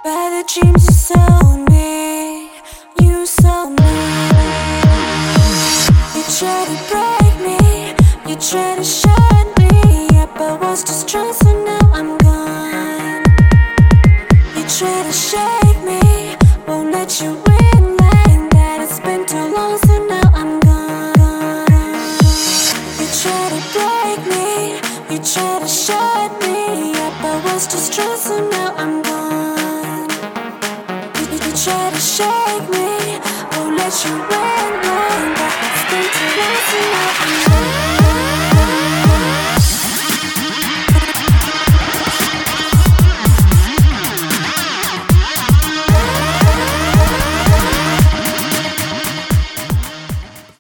by the dreams you sold me. You sold me. You try to break me, you try to shut me up. I was too strong, so now I'm gone. You try to shake me, won't let you in like that. It's been too long, so now I'm gone. You try to break me, you try to shut me up. I was too strong, so now I'm gone. You try to shake me, won't let you in like that. It's been too long, so now I'm gone.